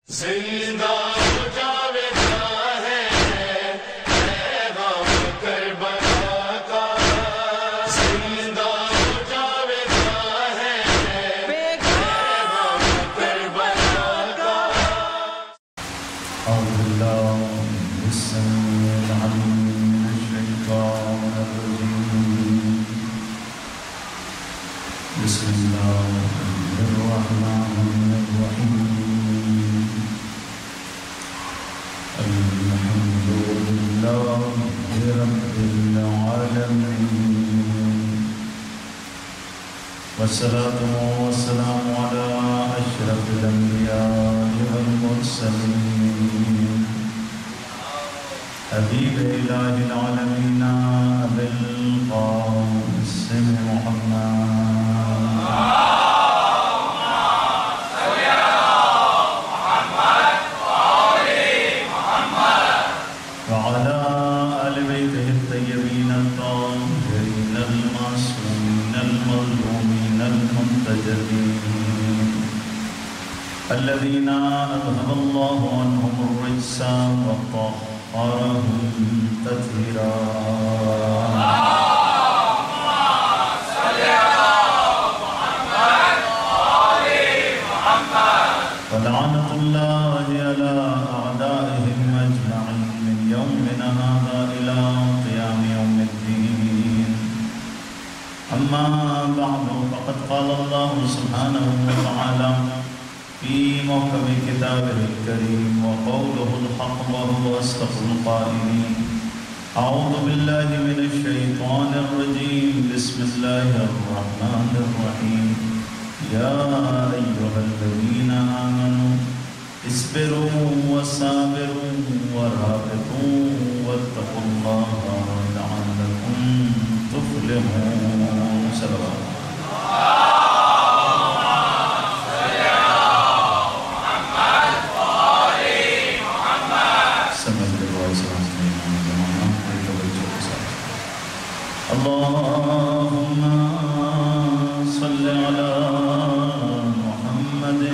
زندہ ہو جاویدہ ہے پیغام کربلا کا، زندہ ہو جاویدہ ہے پیغام کربلا کا۔ اعوذ باللہ السمیع العلیم من الشیطان الرجیم، بسم اللہ الرحمن الرحیم، الحمد للہ رب العالمین، والصلاة والسلام علی اشرف الانبیاء والمرسلین، حبیب الہ العالمین ابی القاسم محمد وعلى آل بيته الطيبين الطاهرين المعصومين المظلومين المنتجبين الذين أذهب الله عنهم الرجس وطهرهم تطهيرا. ولعنة الله على أعدائهم أجمعين من يومنا هذا إلى قيام يوم الدين. أما بعد، فقد قال الله سبحانه وتعالى في محكم كتابه الكريم وقوله الحق وهو أصدق القائلين. أعوذ بالله من الشيطان الرجيم، بسم الله الرحمن الرحيم. يا أيها الذين آمنوا اصبروا وصابروا ورابطوا واتقوا الله لعلكم تفلحون. صلوات اللهم صل على محمد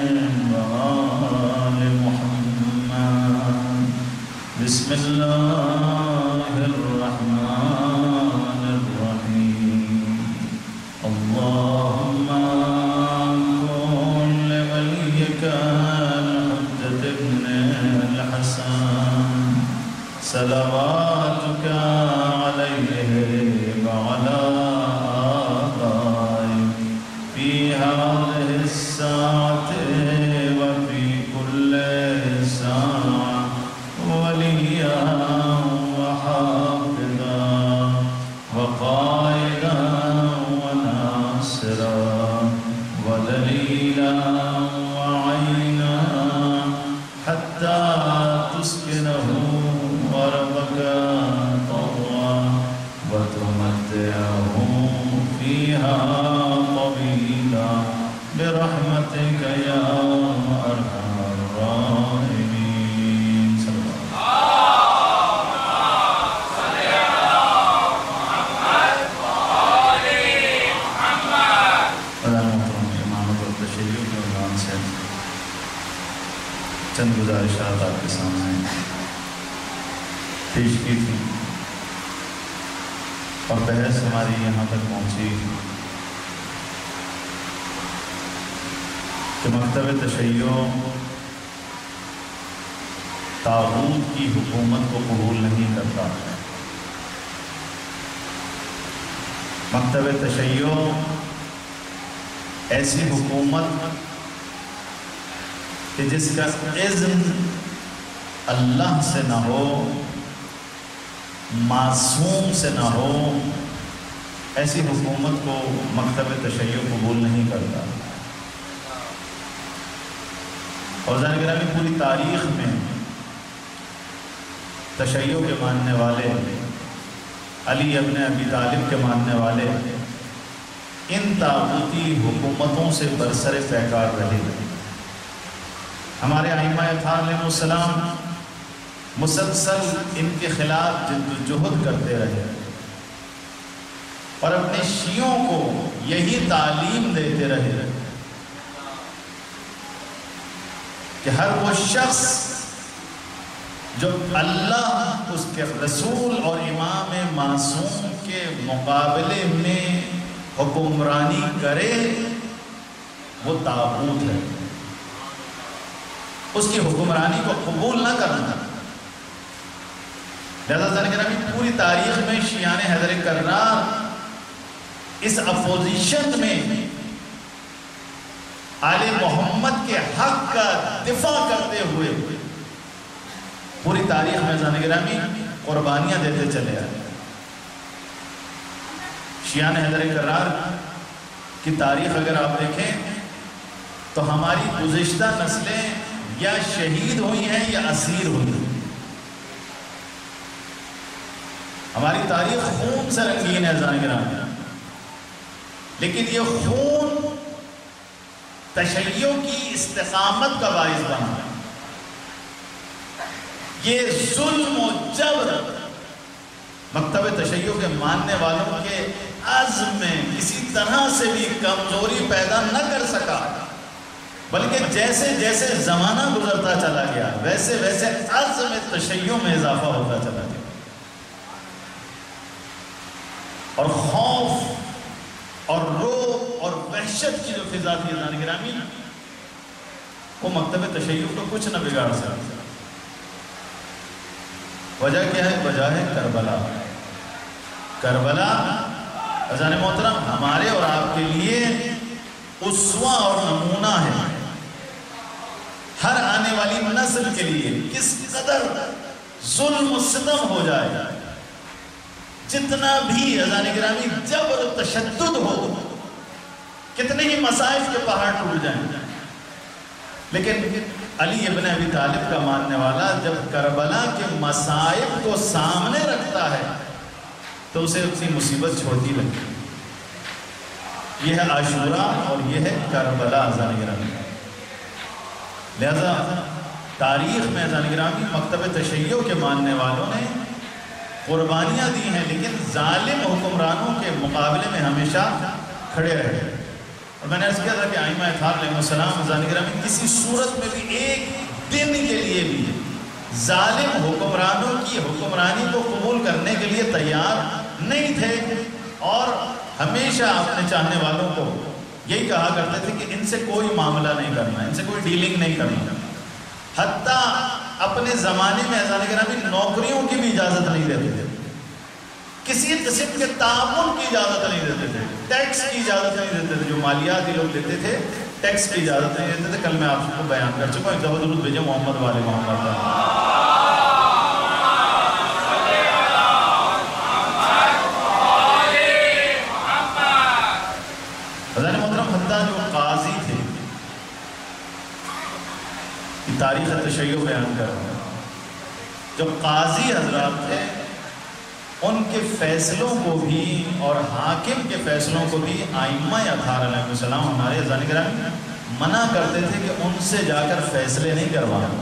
وآل محمد. بسم الله الرحمن الرحيم. اللهم كن لوليك الحجة ابن الحسن صلواتك عليه وعلى آبائه في هذه الساعة وفي كل ساعة وليا وحافظا وقائدا وناصرا ودليلا وعينا حتى تسكنه وربك طوعا وتمتعه فيها طويلا برحمتك يا أرحم الراحمين. صلى الله چند گزارشات آپ کے سامنے پیش کی تھی اور بحث ہماری یہاں تک پہنچی کہ مکتب تشیع طاغوت کی حکومت کو قبول نہیں کرتا. مکتب تشیع ایسی حکومت کہ جس کا اذن اللہ سے نہ ہو، معصوم سے نہ ہو، ایسی حکومت کو مکتب تشیع قبول نہیں کرتا. اور ظاہر گرامی پوری تاریخ میں تشیع کے ماننے والے، علی ابن ابی طالب کے ماننے والے ان طاغوتی حکومتوں سے برسر پیکار رہے. ہمارے ائمہ اطہار علیہ السلام مسلسل ان کے خلاف جد و جہد کرتے رہے اور اپنے شیعوں کو یہی تعلیم دیتے رہے کہ ہر وہ شخص جو اللہ، اس کے رسول اور امام معصوم کے مقابلے میں حکمرانی کرے وہ طاغوت ہے، اس کی حکمرانی کو قبول نہ کرنا۔ لہذا زنگرانی پوری تاریخ میں شیعان حیدر کرار اس اپوزیشن میں آل محمد کے حق کا دفاع کرتے ہوئے پوری تاریخ میں زنگرانی قربانیاں دیتے چلے آئے۔ شیعان حیدر کرار کی تاریخ اگر آپ دیکھیں تو ہماری گزشتہ نسلیں یا شہید ہوئی ہیں یا اسیر ہوئی ہیں۔ ہماری تاریخ خون سے رنگین ہے زنگرانی، لیکن یہ خون تشیع کی استقامت کا باعث بنا، یہ ظلم و جبر مکتب تشیع کے ماننے والوں کے عزم میں کسی طرح سے بھی کمزوری پیدا نہ کر سکا، بلکہ جیسے جیسے زمانہ گزرتا چلا گیا ویسے ویسے عزم تشیع میں اضافہ ہوتا چلا گیا، اور خوف اور روب اور وحشت کی جو فضا تھی عزیزان گرامی، وہ مکتب تشیع کو کچھ نہ بگاڑ سکتا۔ وجہ کیا ہے؟ وجہ ہے کربلا۔ کربلا عزیزان محترم ہمارے اور آپ کے لیے اسوہ اور نمونہ ہے، ہر آنے والی نسل کے لیے کس قدر ظلم و ستم ہو جائے، جتنا بھی عزیزان گرامی جبر و تشدد ہو، کتنے ہی مصائب کے پہاڑ ٹوٹ جائیں، لیکن علی ابن ابی طالب کا ماننے والا جب کربلا کے مصائب کو سامنے رکھتا ہے تو اسے اپنی مصیبت چھوٹی لگتی ہے۔ یہ ہے عاشورہ اور یہ ہے کربلا عزیزان گرامی۔ لہذا تاریخ میں عزیزان گرامی مکتب تشیع کے ماننے والوں نے قربانیاں دی ہیں، لیکن ظالم حکمرانوں کے مقابلے میں ہمیشہ کھڑے رہے۔ اور میں نے عرض کیا تھا کہ ائمہ اطہار علیہ السلام عزیزان گرامی کسی صورت میں بھی ایک دن کے لیے بھی ظالم حکمرانوں کی حکمرانی کو قبول کرنے کے لیے تیار نہیں تھے، اور ہمیشہ اپنے چاہنے والوں کو یہی کہا کرتے تھے کہ ان سے کوئی معاملہ نہیں کرنا، ان سے کوئی ڈیلنگ نہیں کرنا۔ حتیٰ اپنے زمانے میں عزیزان گرامی نوکریوں کی بھی اجازت نہیں دیتے تھے، کسی قسم کے تعاون کی اجازت نہیں دیتے تھے، ٹیکس کی اجازت نہیں دیتے تھے، جو مالیات لوگ دیتے تھے ٹیکس کی اجازت نہیں دیتے تھے۔ کل میں آپ کو بیان کر چکا ہوں، ایک دفعہ درود بھیجیں محمد والے محمد کا۔ حضرت محترم حتیٰ جو قاضی تھے، تاریخ تشیع بیان کر رہا ہوں، جو قاضی حضرات تھے ان کے فیصلوں کو بھی اور حاکم کے فیصلوں کو بھی ائمہ اطہار علیہ السلام ہمارے عزیزان گرامی منع کرتے تھے کہ ان سے جا کر فیصلے نہیں کروانا،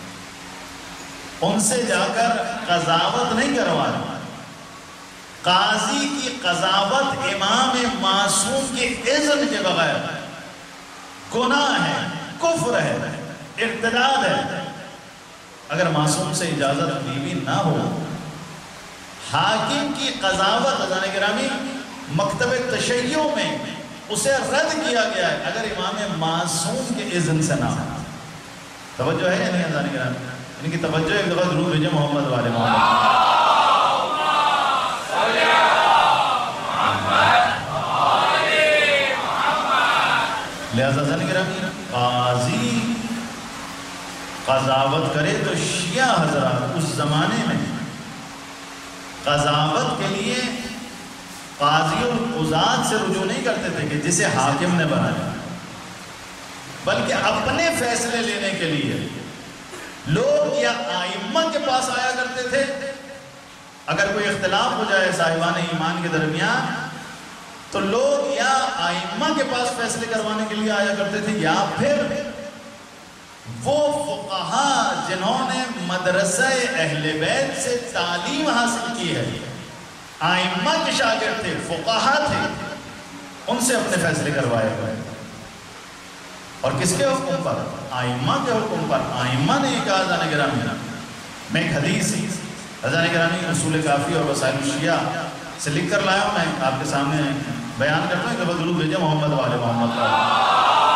ان سے جا کر قضاوت نہیں کروانا۔ قاضی کی قضاوت امام معصوم کے اذن کے بغیر گناہ ہے، کفر ہے، ارتداد ہے۔ اگر معصوم سے اجازت لی بھی نہ ہو، حاکم کی قضاوت عزیزان گرامی مکتب تشیع میں اسے رد کیا گیا ہے اگر امام معصوم کے اذن سے نہ ہو۔ توجہ ہے یا نہیں عزیزان گرامی؟ ان کی توجہ ایک دفعہ درود بھیجیں محمد والے محمد۔ لہذا عزیزان گرامی قاضی قضاوت کرے تو شیعہ حضرات اس زمانے میں قضاوت کے لیے قاضی القضات سے رجوع نہیں کرتے تھے کہ جسے حاکم نے بنایا، بلکہ اپنے فیصلے لینے کے لیے لوگ یا ائمہ کے پاس آیا کرتے تھے۔ اگر کوئی اختلاف ہو جائے صاحبان ایمان کے درمیان تو لوگ یا ائمہ کے پاس فیصلے کروانے کے لیے آیا کرتے تھے، یا پھر وہ فقہا جنہوں نے مدرسہ اہل بیت سے تعلیم حاصل کی ہے، ائمہ کے شاگرد تھے، فقہا تھے، ان سے اپنے فیصلے کروائے گئے۔ اور کس کے حکم پر؟ آئمہ کے حکم پر. آئمہ نے یہ کہا حضران گرامی. میں ایک حدیث حضران گرامی اصول کافی اور وسائل الشیعہ سے لکھ کر لایا ہوں، میں آپ کے سامنے بیان کرتا ہوں کہ بدرود بھیجے محمد والے محمد کا.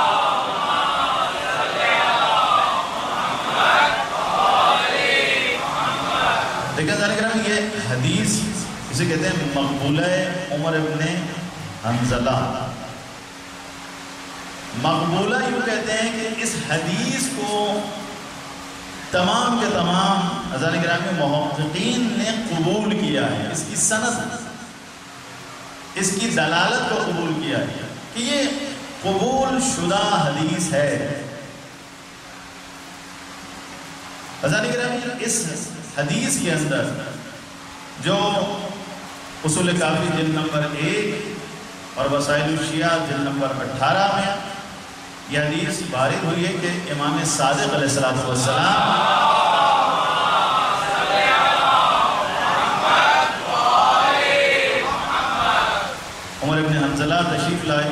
دیکھیں حضران گرامی یہ حدیث اسے کہتے ہیں مقبولہ عمر ابن حنظلہ. مقبولہ یوں کہتے ہیں کہ اس حدیث کو تمام کے تمام حضران گرامی محققین نے قبول کیا ہے. اس کی سند، اس کی دلالت کو قبول کیا ہے کہ یہ قبول شدہ حدیث ہے. حضران گرامی اس حدیث کے اندر جو اصول کافی جلد نمبر 1 اور وسائل الشیعہ جلد نمبر 18 میں یہ حدیث وارد ہوئی ہے کہ امام صادق علیہ السلام عمر ابن حنظلہ تشریف لائے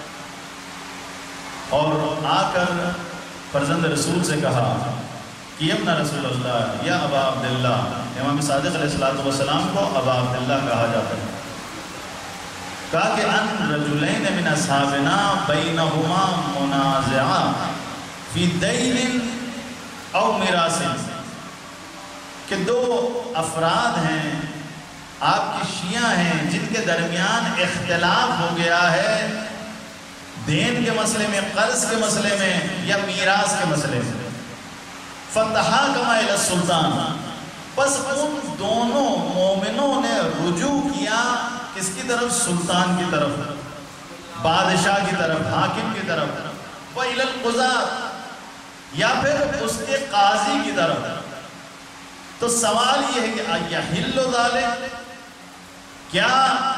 اور آ کر فرزند رسول سے کہا کہ ابن رسول اللہ یا ابا عبداللہ. امام صادق علیہ السلام کو ابا عبداللہ کہا جاتا ہے. کہا کہ ان رجلین من اصحابنا بینہما منازعہ فی دین او میراث، کہ 2 افراد ہیں آپ کے شیعہ ہیں جن کے درمیان اختلاف ہو گیا ہے دین کے مسئلے میں، قرض کے مسئلے میں یا میراث کے مسئلے میں. فَتَحَاكَمَا إِلَى السُّلْطَانِ، بس ان دونوں مومنوں نے رجوع کیا کس کی طرف؟ سلطان کی طرف، بادشاہ کی طرف، حاکم کی طرف. وَإِلَى الْقُضَاةِ، یا پھر اس کے قاضی کی طرف. تو سوال یہ ہے کہ اَيَحِلُّ ذَلِكَ، کیا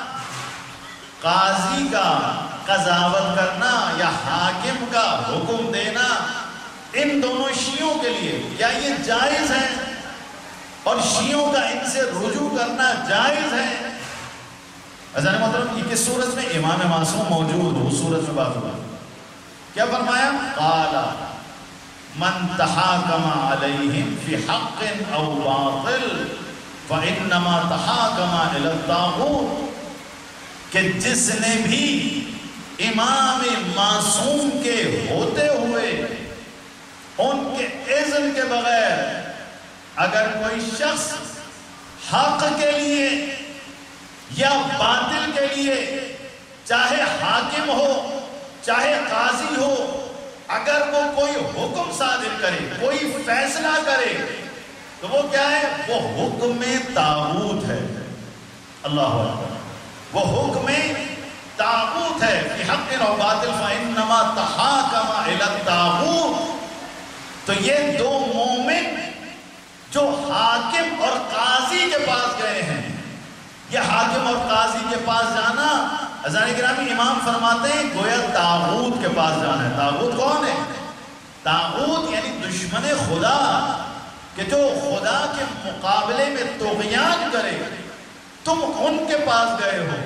قاضی کا قضاوت کرنا یا حاکم کا حکم دینا ان دونوں شیعوں کے لیے کیا یہ جائز ہے؟ اور شیعوں کا ان سے رجوع کرنا جائز ہے؟ حضرت محترم یہ کس صورت میں؟ امام معصوم موجود ہو، اس صورت میں بات ہوا. کیا فرمایا؟ قال من تحاکم علیہم فی حق او باطل فانما تحاکم الی الطاغوت، کہ جس نے بھی امام معصوم کے ہوتے ہوئے ان کے اذن کے بغیر اگر کوئی شخص حق کے لیے یا باطل کے لیے، چاہے حاکم ہو چاہے قاضی ہو، اگر وہ کوئی حکم صادر کرے، کوئی فیصلہ کرے، تو وہ کیا ہے؟ وہ حکم طاغوت ہے. اللہ اکبر، وہ حکم طاغوت ہے. فی حق و باطل فانما تحاکم الی الطاغوت. تو یہ 2 مومن جو حاکم اور قاضی کے پاس گئے ہیں، یہ حاکم اور قاضی کے پاس جانا حضران گرامی امام فرماتے ہیں گویا طاغوت کے پاس جانا ہے. طاغوت کون ہے؟ طاغوت یعنی دشمن خدا، کہ جو خدا کے مقابلے میں طغیان کرے. تم ان کے پاس گئے ہو.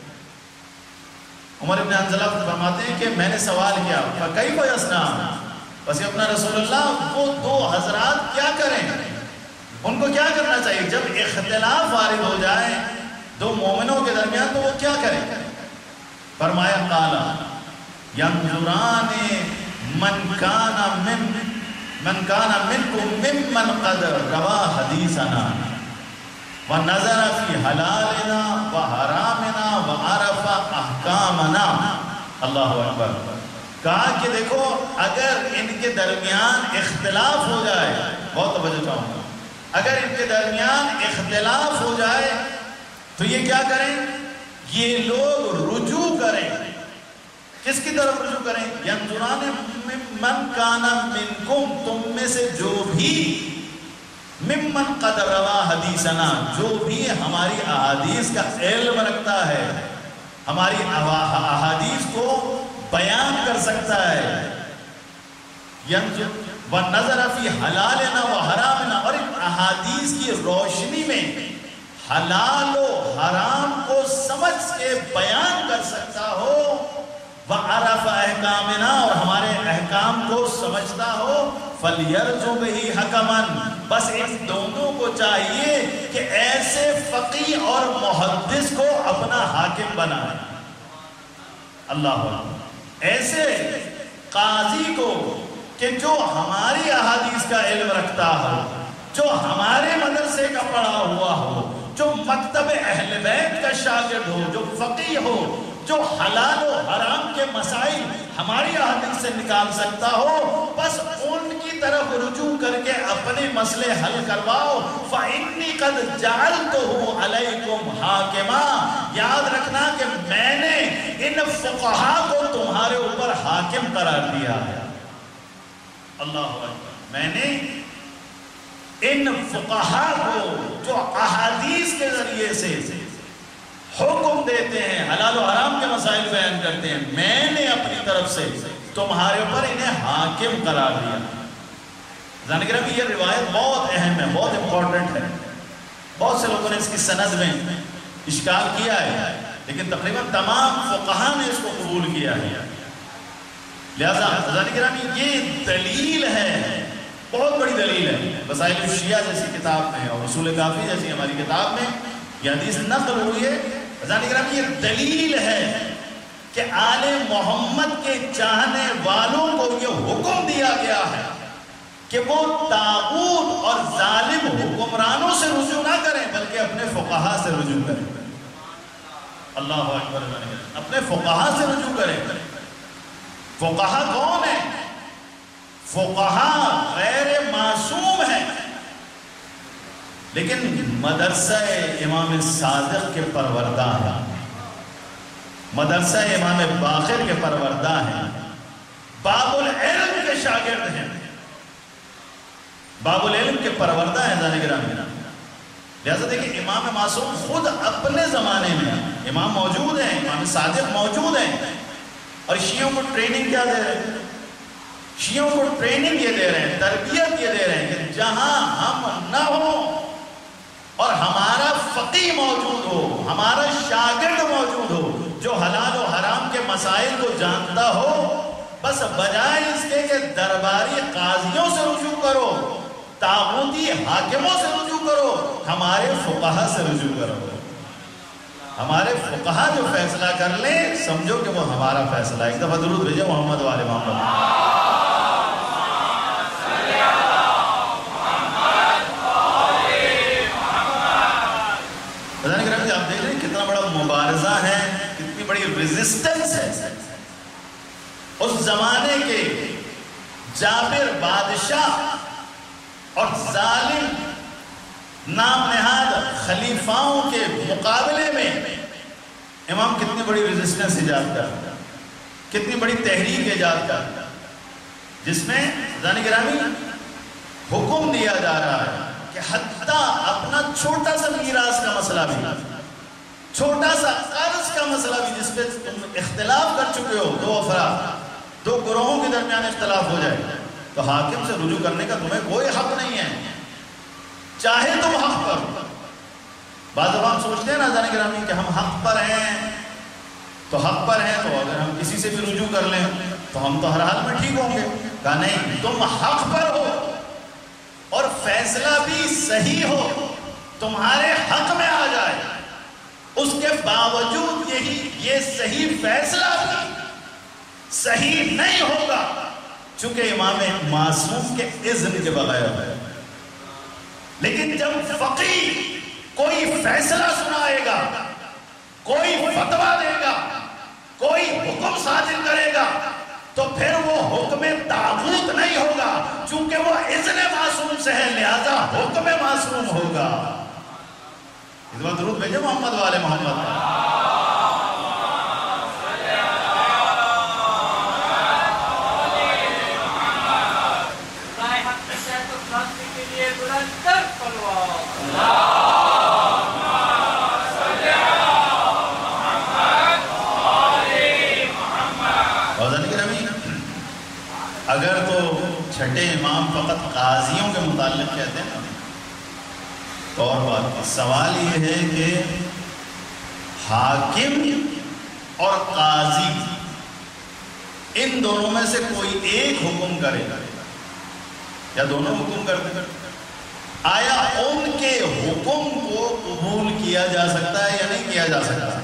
عمر ابن حنظلہ فرماتے ہیں کہ میں نے سوال کیا فَكَيْفَ يَصْنَعُ، بس اپنا رسول اللہ وہ 2 حضرات کیا کریں؟ ان کو کیا کرنا چاہیے جب اختلاف وارد ہو جائے 2 مومنوں کے درمیان؟ تو وہ کیا کریں؟ فرمایا قالا يَنْظُرَانِ مَنْ كَانَ مِنْكُمْ مِمَّنْ قَدْ رَوَى حَدِيثَنَا وَنَظَرَ فِي حَلَالِنَا وَحَرَامِنَا وَعَرَفَ أَحْكَامَنَا. اللہ اکبر. کہا کہ دیکھو اگر ان کے درمیان اختلاف ہو جائے، بہت توجہ چاہوں گا، اگر ان کے درمیان اختلاف ہو جائے تو یہ کیا کریں؟ یہ لوگ رجوع کریں. کس کی طرف رجوع کریں؟ ینظران من کان منکم، تم میں سے جو بھی، ممن قد روا حدیثنا، جو بھی ہماری احادیث کا علم رکھتا ہے، ہماری احادیث کو بیان کر سکتا ہے. وَنَظَرَ فِي حَلَالِنَا وَحَرَامِنَا، اور ان احادیث کی روشنی میں حلال و حرام کو سمجھ کے بیان کر سکتا ہو، وَعَرَفَ أَحْكَامِنَا، اور ہمارے احکام کو سمجھتا ہو، فَلْيَرْجُ بِهِ حَكَمًا، بس ان دونوں کو چاہیے کہ ایسے فقیہ اور محدث کو اپنا حاکم بنائے. اللہ اکبر. ایسے قاضی کو کہ جو ہماری احادیث کا علم رکھتا ہو، جو ہمارے مدرسے کا پڑھا ہوا ہو، جو مکتب اہل بیت کا شاگرد ہو، جو فقیہ ہو، جو حلال و حرام کے مسائل ہماری احادیث سے نکال سکتا ہو، بس ان کی طرف رجوع کر کے اپنے مسئلے حل کرواؤ. فَإِنِّي قَدْ جَعَلْتُهُ عَلَيْكُمْ حَاكِمًا، یاد رکھنا کہ میں نے ان فقہاء کو تمہارے اوپر حاکم قرار دیا ہے. اللہ اکبر. میں نے ان فقہاء کو جو احادیث کے ذریعے سے حکم دیتے ہیں، حلال و حرام کے مسائل بیان کرتے ہیں، میں نے اپنی طرف سے تمہارے اوپر انہیں حاکم قرار دیا. جانتے ہیں یہ روایت بہت اہم ہے، بہت امپورٹنٹ ہے. بہت سے لوگوں نے اس کی سند میں اشکال کیا ہے، لیکن تقریباً تمام فقہاء نے اس کو قبول کیا ہے. لہذا جانتے یہ دلیل ہے، بہت بڑی دلیل ہے. وسائل الشیعہ جیسی کتاب میں اور اصول کافی جیسی ہماری کتاب میں یہ حدیث نقل ہوئی ہے. یہ دلیل ہے کہ آل محمد کے چاہنے والوں کو یہ حکم دیا گیا ہے کہ وہ طاغوت اور ظالم حکمرانوں سے رجوع نہ کریں بلکہ اپنے فقہاء سے رجوع کریں. اللہ اکبر. اپنے فقہاء سے رجوع کریں. فقہاء کون ہیں؟ فقہاء غیر معصوم ہیں، لیکن مدرسہ امام صادق کے پروردہ ہیں، مدرسہ امام باقر کے پروردہ ہیں، باب العلم کے شاگرد ہیں، باب العلم کے پروردہ ہیں. جانے گرامی، لہذا دیکھیں امام معصوم خود اپنے زمانے میں امام موجود ہیں، امام صادق موجود ہیں، اور شیعوں کو ٹریننگ کیا دے رہے ہیں؟ شیعوں کو ٹریننگ یہ دے رہے ہیں، تربیت یہ دے رہے ہیں کہ جہاں ہم نہ ہوں اور ہمارا فقیہ موجود ہو، ہمارا شاگرد موجود ہو جو حلال و حرام کے مسائل کو جانتا ہو، بس بجائے اس کے کہ درباری قاضیوں سے رجوع کرو، طاغوتی حاکموں سے رجوع کرو، ہمارے فقہاء سے رجوع کرو. ہمارے فقہاء جو فیصلہ کر لیں سمجھو کہ وہ ہمارا فیصلہ ہے. ایک دفعہ درود بھیجے محمد والے محمد. آپ دیکھ رہے ہیں کتنا بڑا مبارزہ ہے، کتنی بڑی ریزسٹنس ہے. اس زمانے کے جابر بادشاہ اور ظالم نام نہاد خلیفاؤں کے مقابلے میں امام کتنی بڑی ریزسٹنس ایجاد کرتا، کتنی بڑی تحریک ایجاد کرتا، جس میں جانی گرامی حکم دیا جا رہا ہے کہ حتیٰ اپنا چھوٹا سا میراث کا مسئلہ بھی، چھوٹا سا قرض کا مسئلہ بھی جس پہ تم اختلاف کر چکے ہو، دو افراد، دو گروہوں کے درمیان اختلاف ہو جائے تو حاکم سے رجوع کرنے کا تمہیں کوئی حق نہیں ہے، چاہے تم حق پر. بعض دفعہ ہم سوچتے ہیں نا جانے گرامی کہ ہم حق پر ہیں تو حق پر ہیں، تو اگر ہم کسی سے بھی رجوع کر لیں تو ہم تو ہر حال میں ٹھیک ہوں گے. کہا نہیں، تم حق پر ہو اور فیصلہ بھی صحیح ہو، تمہارے حق میں آ جائے، اس کے باوجود یہ صحیح فیصلہ بھی صحیح نہیں ہوگا چونکہ امام معصوم کے اذن کے بغیر ہے. لیکن جب فقیہ کوئی فیصلہ سنائے گا، کوئی فتویٰ دے گا، کوئی حکم صادر کرے گا تو پھر وہ حکم طاغوت نہیں ہوگا، چونکہ وہ اذن معصوم سے ہے، لہذا حکم معصوم ہوگا. اس بات درود بھیجے محمد والے محمد. اگر تو چھٹے امام فقط قاضیوں کے متعلق کہتے ہیں نا تو اور بات، سوال یہ ہے کہ حاکم اور قاضی ان دونوں میں سے کوئی ایک حکم کرے یا دونوں حکم کرتے، آیا ان کے حکم کو قبول کیا جا سکتا ہے یا نہیں کیا جا سکتا؟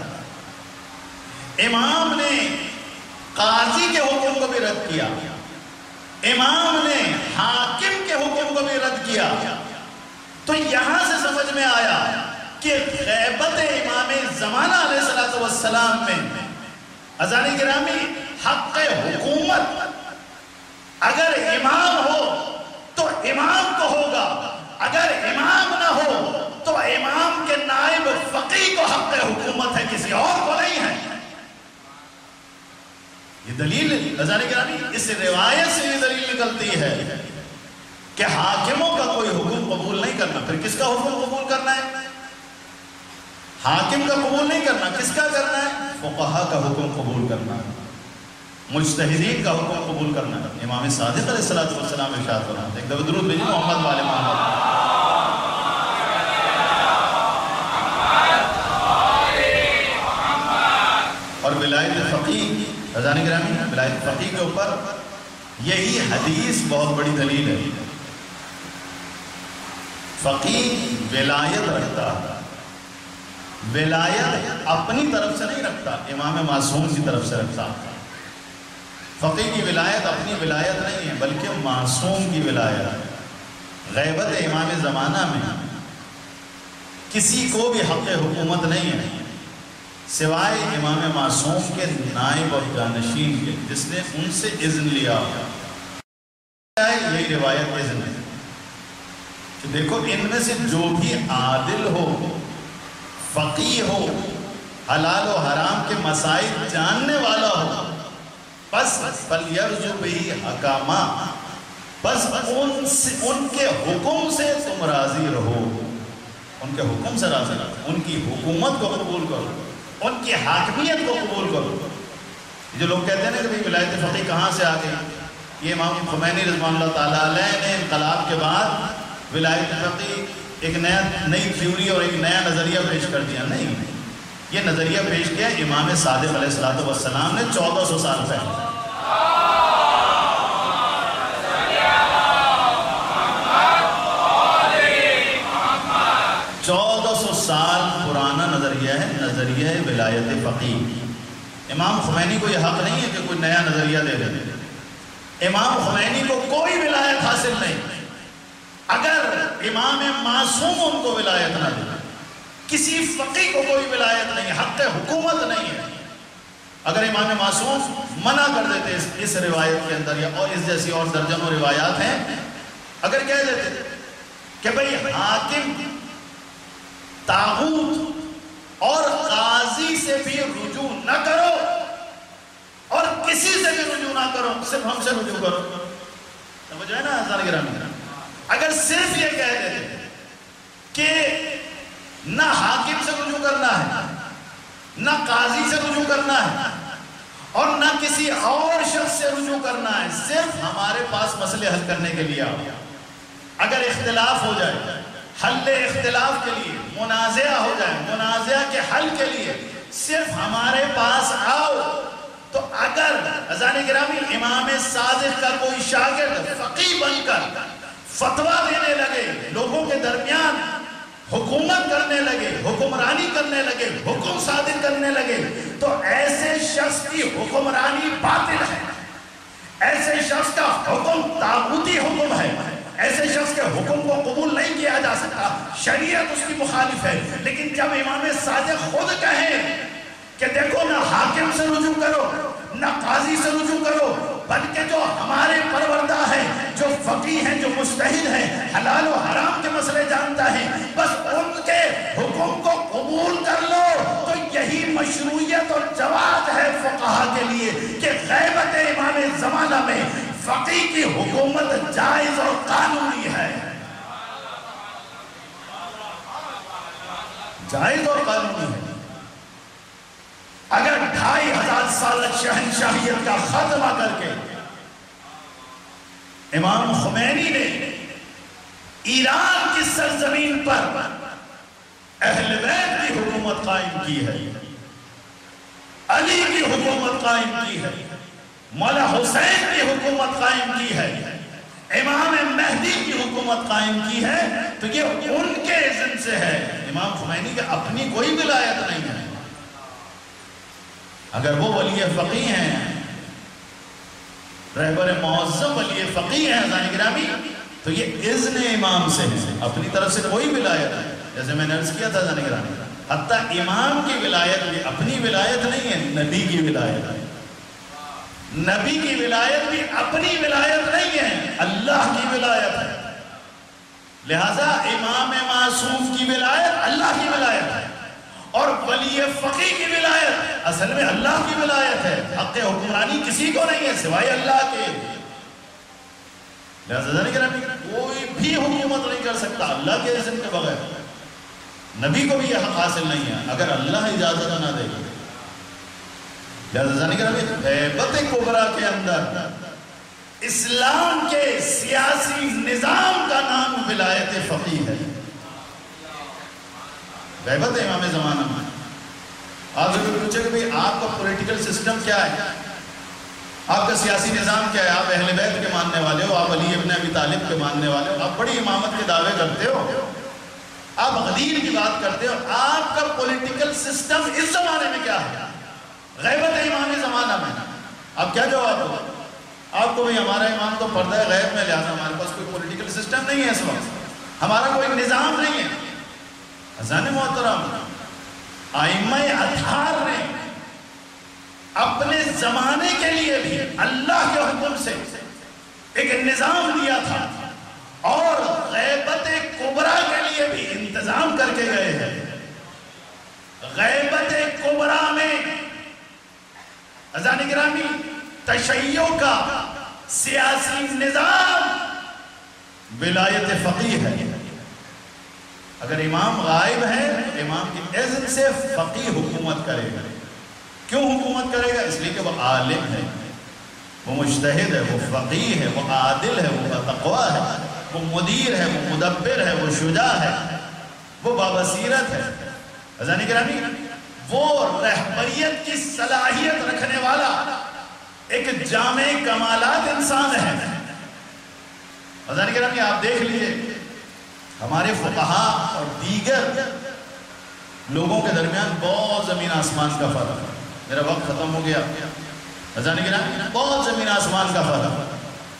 امام نے قاضی کے حکم کو بھی رد کیا، امام نے حاکم کے حکم کو بھی رد کیا، تو یہاں سے سمجھ میں آیا کہ غیبت امام زمانہ علیہ السلام میں عزیزان گرامی حق حکومت اگر امام ہو تو امام کو ہوگا، اگر امام نہ ہو تو امام کے نائب فقیہ کو حق حکومت ہے، کسی اور کو نہیں ہے۔ یہ دلیل عزیزان گرامی، اس روایت سے یہ دلیل نکلتی ہے کہ حاکموں کا کوئی حکم قبول نہیں کرنا، پھر کس کا حکم قبول کرنا ہے؟ حاکم کا قبول نہیں کرنا، کس کا کرنا ہے؟ فقہا کا حکم قبول کرنا ہے، مجتہدین کا حکم قبول کرنا ہے۔ امام صادق علیہ السلام ارشاد فرماتے ہیں، ایک دفعہ درود بھیجیے محمد والے محمد۔ اور ولایت فقیہ عزیزان گرامی، ولایت فقیہ کے اوپر یہی حدیث بہت بڑی دلیل ہے۔ فقیہ ولایت رکھتا ہے، ولایت اپنی طرف سے نہیں رکھتا، امام معصوم کی طرف سے رکھتا۔ فقیہ کی ولایت اپنی ولایت نہیں ہے بلکہ معصوم کی ولایت ہے۔ غیبت امام زمانہ میں کسی کو بھی حق حکومت نہیں ہے سوائے امام معصوم کے نائب اور جانشین کے، جس نے ان سے اذن لیا۔ یہی روایت اذن ہے کہ دیکھو ان میں سے جو بھی عادل ہو، فقیہ ہو، حلال و حرام کے مسائل جاننے والا ہو، بس فَلْيَرْجُ بِهِ حَكَامًا، بس ان کے حکم سے تم راضی رہو، ان کے حکم سے راضی رہو، ان کی حکومت کو قبول کرو، ان کی حاکمیت کو قبول کرو۔ جو لوگ کہتے ہیں نا کہ بھئی ولایت فقیہ کہاں سے آ گئی، یہ امام خمینی رضوان اللہ تعالیٰ علیہ نے انقلاب کے بعد ولایت فقیہ ایک نئی تھیوری اور ایک نیا نظریہ پیش کر دیا۔ نہیں، یہ نظریہ پیش کیا امام صادق علیہ السلام نے 1400 سال پہلے۔ 1400 سال پرانا نظریہ ہے، نظریہ ولایت فقیہ۔ امام خمینی کو یہ حق نہیں ہے کہ کوئی نیا نظریہ دے دے۔ امام خمینی کو کوئی ولایت حاصل نہیں اگر امام معصوم ان کو ولایت نہ دے۔ کسی فقیہ کو کوئی ولایت نہیں، حق حکومت نہیں ہے۔ اگر امام معصوم منع کر دیتے اس روایت کے اندر یا اور اس جیسی اور درجنوں روایات ہیں، اگر کہہ دیتے کہ بھئی حاکم، طاغوت اور قاضی سے بھی رجوع نہ کرو اور کسی سے بھی رجوع نہ کرو، صرف ہم سے رجوع کرو، سمجھو ہے نا عزیزان گرامی؟ اگر صرف یہ کہہ دیتے کہ نہ حاکم سے رجوع کرنا ہے، نہ قاضی سے رجوع کرنا ہے اور نہ کسی اور شخص سے رجوع کرنا ہے، صرف ہمارے پاس مسئلے حل کرنے کے لیے آؤ، اگر اختلاف ہو جائے حل اختلاف کے لیے، منازعہ ہو جائے منازعہ کے حل کے لیے صرف ہمارے پاس آؤ، تو اگر عزیزان گرامی امام صادق کا کوئی شاگرد فقیہ بن کر فتویٰ دینے لگے، لوگوں کے درمیان حکومت کرنے لگے، حکمرانی کرنے لگے، حکم صادر کرنے لگے، تو ایسے شخص کی حکمرانی باطل ہے، ایسے شخص کا حکم طاغوتی حکم ہے، ایسے شخص کے حکم کو قبول نہیں کیا جا سکتا، شریعت اس کی مخالف ہے۔ لیکن جب امام صادق خود کہیں کہ دیکھو نہ حاکم سے رجوع کرو نہ قاضی سے رجوع کرو، بلکہ جو ہمارے پروردہ ہے، جو فقیہ ہیں، جو مجتہد ہیں، حلال و حرام کے مسئلے جانتا ہے، بس ان کے حکم کو قبول کر لو، تو یہی مشروعیت اور جواز ہے فقہا کے لیے کہ غیبت امام زمانہ میں فقیہ کی حکومت جائز اور قانونی ہے، جائز اور قانونی ہے۔ اگر 2500 سال شہنشاہیت کا خاتمہ کر کے امام خمینی نے ایران کی سرزمین پر اہل بیت کی حکومت قائم کی ہے، علی کی حکومت قائم کی ہے، مولا حسین کی حکومت قائم کی ہے، امام مہدی کی حکومت قائم کی ہے، تو یہ ان کے اذن سے ہے۔ امام خمینی کے اپنی کوئی ولایت نہیں ہے۔ اگر وہ ولی فقیہ ہیں، رہبر معظم ولی فقیہ ہیں حضرات گرامی، تو یہ اذن امام سے ہے، اپنی طرف سے کوئی ولایت ہے۔ جیسے میں نے عرض کیا تھا حضرات گرامی، حتیٰ امام کی ولایت بھی اپنی ولایت نہیں ہے، نبی کی ولایت ہے۔ نبی کی ولایت بھی اپنی ولایت نہیں ہے، اللہ کی ولایت ہے۔ لہذا امام معصوم کی ولایت اللہ کی ولایت ہے، اور ولی فقیہ کی ولایت اصل میں اللہ کی ولایت ہے۔ حق حکمرانی کسی کو نہیں ہے سوائے اللہ کے۔ لہذا کوئی بھی حکومت نہیں کر سکتا اللہ کے اذن کے بغیر۔ نبی کو بھی یہ حق حاصل نہیں ہے اگر اللہ اجازت نہ دے۔ لہذا غیبت کبریٰ کے اندر اسلام کے سیاسی نظام کا نام ولایت فقیہ ہے۔ غیبت امام زمانہ میں آپ سے پوچھے کہ بھئی آپ کا پولیٹیکل سسٹم کیا ہے، آپ کا سیاسی نظام کیا ہے، آپ اہل بیت کے ماننے والے ہو، آپ علی ابن ابی طالب کے ماننے والے ہو، آپ بڑی امامت کے دعوے کرتے ہو، آپ غدیر کی بات کرتے ہو، آپ کا پولیٹیکل سسٹم اس زمانے میں کیا ہے؟ غیبت امام زمانہ میں آپ کیا جواب ہو؟ آپ کو بھئی ہمارا امام تو پردہ غیب میں، لہذا ہمارے پاس کوئی پولیٹیکل سسٹم نہیں ہے، اس وقت ہمارا کوئی نظام نہیں ہے۔ حضرات محترم، ائمہ اطہار نے اپنے زمانے کے لیے بھی اللہ کے حکم سے ایک نظام دیا تھا، اور غیبت کبریٰ کے لیے بھی انتظام کر کے گئے ہیں۔ غیبت کبریٰ میں حضرات گرامی تشیع کا سیاسی نظام ولایت فقیہ ہے۔ اگر امام غائب ہے، امام کی اذن سے فقیہ حکومت کرے گا۔ کیوں حکومت کرے گا؟ اس لیے کہ وہ عالم ہے، وہ مجتہد ہے، وہ فقیہ ہے، وہ عادل ہے، وہ تقویٰ ہے، وہ مدیر ہے، وہ مدبر ہے، وہ شجاع ہے، وہ بابصیرت ہے۔ حضرات گرامی، وہ رہبریت کی صلاحیت رکھنے والا ایک جامع کمالات انسان ہے۔ حضرات گرامی، آپ دیکھ لیجئے ہمارے فقہا اور دیگر لوگوں کے درمیان بہت زمین آسمان کا فرق ہے۔ میرا وقت ختم ہو گیا۔ حضرات گرامی، بہت زمین آسمان کا فرق ہے۔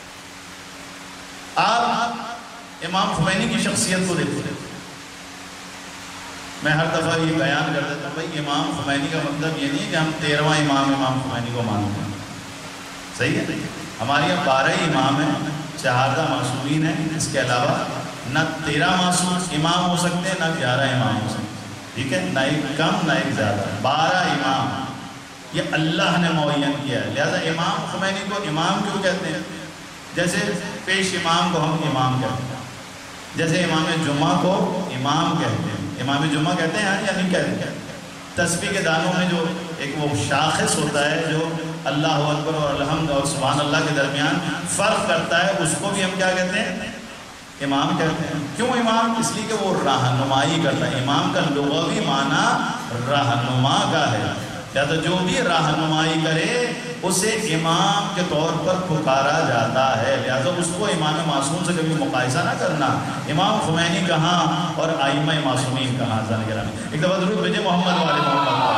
آپ امام خمینی کی شخصیت کو دیکھتے ہیں۔ میں ہر دفعہ یہ بیان کر دیتا ہوں، بھائی امام خمینی کا مطلب یہ نہیں ہے کہ ہم 13واں امام خمینی کو مانتے ہیں، صحیح ہے؟ ہمارے یہاں 12 امام ہیں، 4 معصومین ہیں، اس کے علاوہ نہ 13 معصوم امام ہو سکتے ہیں، نہ 11 امام ہو سکتے ہیں، ٹھیک ہے؟ نہ ایک کم نہ ایک زیادہ، 12 امام یہ اللہ نے معین کیا ہے۔ لہذا امام خمینی کو امام کیوں کہتے ہیں؟ جیسے پیش امام کو ہم امام کہتے ہیں، جیسے امام جمعہ کو امام کہتے ہیں۔ امام جمعہ کہتے ہیں یا نہیں کہتے ہیں؟ تسبیح کے دانوں میں جو ایک وہ شاخص ہوتا ہے جو اللہ اکبر اور الحمد اور سبحان اللہ کے درمیان فرق کرتا ہے، اس کو بھی ہم کیا کہتے ہیں؟ امام کہتے ہیں۔ کیوں امام؟ اس لیے کہ وہ رہنمائی کرتا ہے۔ امام کا لغوی معنی رہنما کا ہے، لہذا جو بھی رہنمائی کرے اسے امام کے طور پر پکارا جاتا ہے۔ لہذا اس کو امام معصوم سے کبھی مقایسہ نہ کرنا۔ امام خمینی کہاں اور ائمہ معصومین کہاں؟ حضرات گرامی، ایک دفعہ درود بھیجے محمد والے محمد۔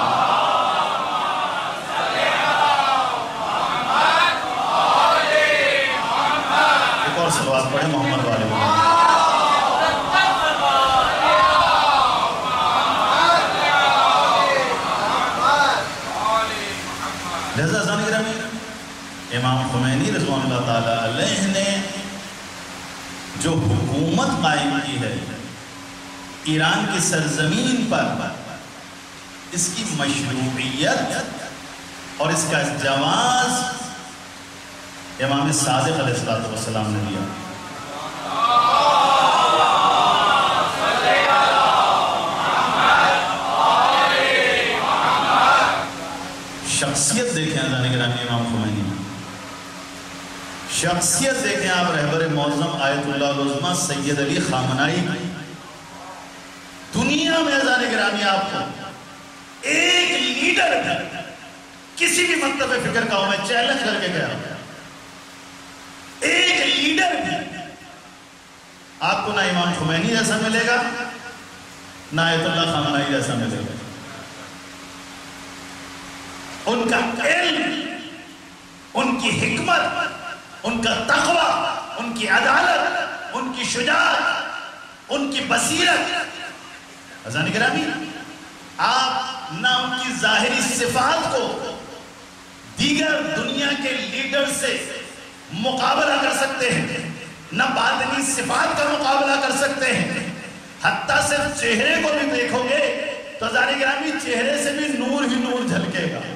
ایک اور صلوات پڑھیں محمد والے محمد۔ لہذا حضرات گرامی، امام خمینی رضوان اللہ تعالیٰ علیہ نے جو حکومت قائم کی ہے ایران کی سرزمین پر، اس کی مشروعیت اور اس کا جواز امام صادق علیہ السلام نے دیا۔ شخصیت دیکھیں حضرات گرامی امام خمینی، شخصیت دیکھیں آپ رہبر معظم آیت اللہ العظمیٰ سید علی خامنائی کی۔ دنیا میں حضرات گرامی آپ کو ایک لیڈر بھی کسی بھی مکتب فکر کا ہو، میں چیلنج کر کے کہہ رہا ہوں، ایک لیڈر بھی آپ کو نہ امام خمینی جیسا ملے گا نہ آیت اللہ خامنائی جیسا ملے گا. ان کا علم، ان کی حکمت، ان کا تقوی، ان کی عدالت، ان کی شجاعت، ان کی بصیرت. عزیزان گرامی، آپ نہ ان کی ظاہری صفات کو دیگر دنیا کے لیڈر سے مقابلہ کر سکتے ہیں، نہ باطنی صفات کا مقابلہ کر سکتے ہیں. حتیٰ صرف چہرے کو بھی دیکھو گے تو عزیزان گرامی چہرے سے بھی نور ہی نور جھلکے گا.